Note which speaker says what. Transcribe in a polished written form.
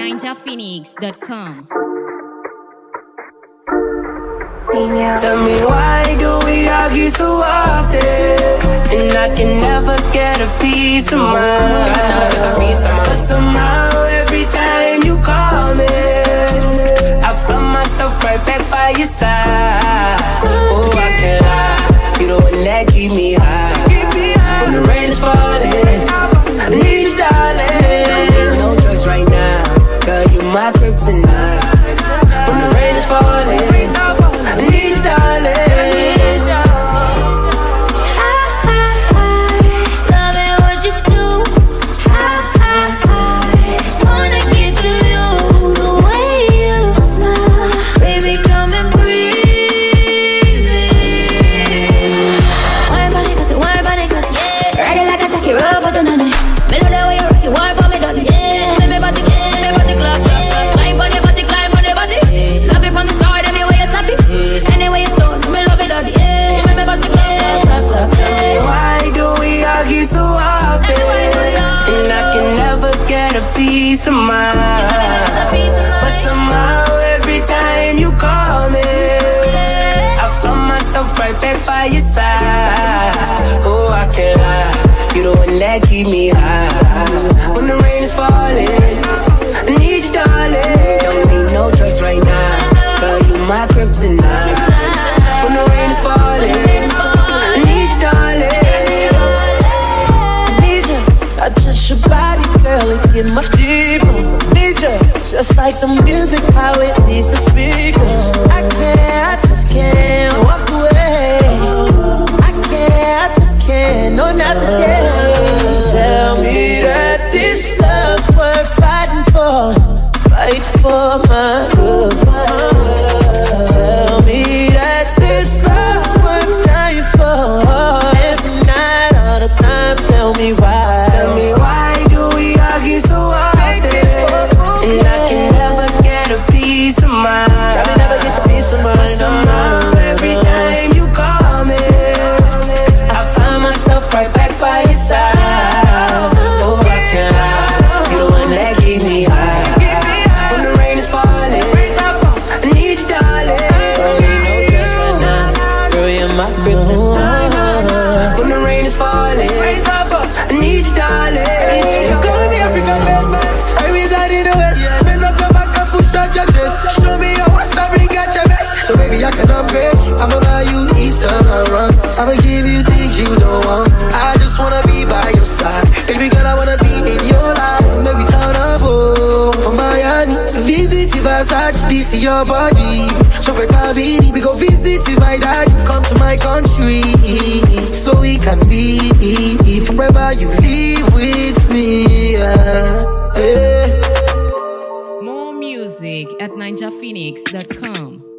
Speaker 1: ninjaphoenix.com.
Speaker 2: Tell me why do we argue so often, and I can never get a peace of mind. But somehow every time you call me, I find myself right back by your side. Oh, I can't lie, you the one that keep me high. When the rain is falling, I need you, darling. No drugs right now, girl, you my kryptonite. When the rain is falling, I need you, darling.
Speaker 3: Loving what you do. Wanna get to you the way you smile. Baby, come and breathe me. Worry about it, yeah. Ride it like a jockey, rub on the nanny. Me love the way you rock it, worry about me, darling. Yeah, me body clock. Climb on your body. Love it from the side, anyway you slap it. Anyway you don't, me love it, daddy. Yeah, you make me body clock.
Speaker 2: Why do we argue so often, and I can never get a peace of mind? But somehow every time you call me, I find myself right back by your side. Oh, I can't lie, you the one that keep me high. When the rain is falling, I need you, darling. Don't need no drugs right now, girl, you my kryptonite. When the rain is falling, I need you, darling.
Speaker 4: I touch your body, girl, it get much deeper. Need you, just like the music, how it needs the speakers. I just can't walk away. I just can't, no, not today. Tell me that this love's worth fighting for. Fight for my love. Tell me that this love worth dying for. Every night, all the time, tell me why.
Speaker 2: Tell me why do we argue so often, and I can never get a peace of mind.
Speaker 4: I can never get the peace of mind.
Speaker 2: Somehow every time you call me, I find myself right back by your side. Oh, I can't lie, you the one that keep me high. When the rain is falling, I need you, darling.
Speaker 4: Girl, you're my kryptonite.
Speaker 2: When the rain is falling, I need you, darling.
Speaker 4: Calling me African best. I reside in the West. Bend up your back and push out your chest. Show me your West Africa your best. So baby, I can upgrade you. I'ma buy you East and Laurent. I'ma give you things you don't want. I just wanna be by your side. Baby girl, I wanna be in your life. Maybe turn up from Miami. Visit Versace, this is your body. Show for Kabini, we go visit my daddy. Come to my country, so we can be forever. You live with me. Yeah.
Speaker 1: More music at ninjaphoenix.com.